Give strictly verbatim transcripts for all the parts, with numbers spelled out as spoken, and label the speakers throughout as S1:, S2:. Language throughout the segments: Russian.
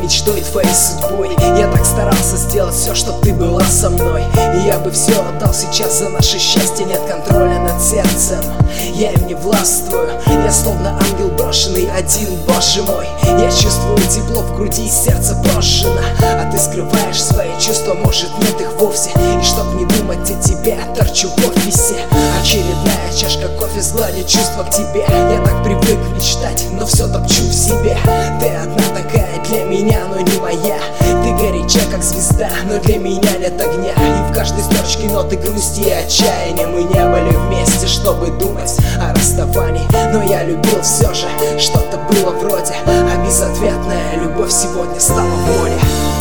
S1: мечтой, твоей судьбой. Я так старался сделать все, чтоб ты была со мной. И я бы все отдал сейчас за наше счастье. Нет контроля над сердцем, я им не властвую. Я словно ангел брошенный один, боже мой. Я чувствую тепло в груди, сердце брошено. А ты скрываешь свои чувства, может нет их вовсе. И чтоб не думать о тебе, торчу в офисе. Очередная чашка кофе сгладит чувства к тебе. Я так привык мечтать, но все топчу в себе. Ты одна такая для меня, но не моя. Ты горяча как звезда, но для меня нет огня. И в каждой строчке ноты грусти и отчаяния. Мы не были вместе, чтобы думать о расставании, но я любил все же, что-то было вроде. А безответная любовь сегодня стала в море.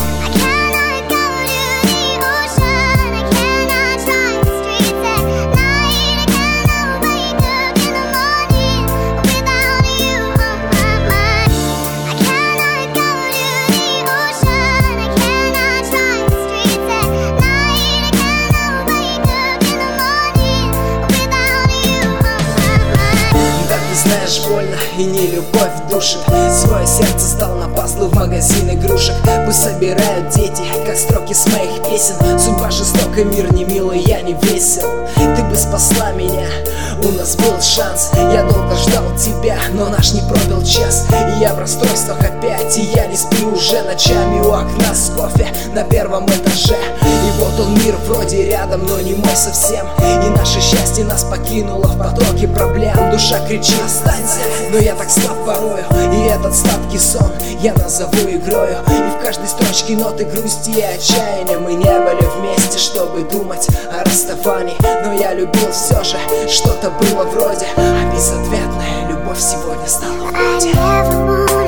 S1: Знаешь, больно и не любовь душит. Свое сердце стал на пазлы в магазин игрушек. Пусть собирают дети, как строки с моих песен. Судьба жестока, мир не милый, я не весел. Ты бы спасла меня, у нас был шанс. Я долго ждал тебя, но наш не пробил час. И я в расстройствах опять, и я не сплю уже ночами у окна с кофе на первом этаже. И вот он мир вроде рядом, но не мой совсем. И наше счастье нас покинуло в потоке проблем. Душа кричит: останься, но я так слаб порою. И этот сладкий сон я назову игрою. И в каждой строчке ноты грусти и отчаяния. Мы не были вместе, чтобы думать о расставании, но я любил все же, что-то было вроде. А безответная любовь сегодня стала в моде.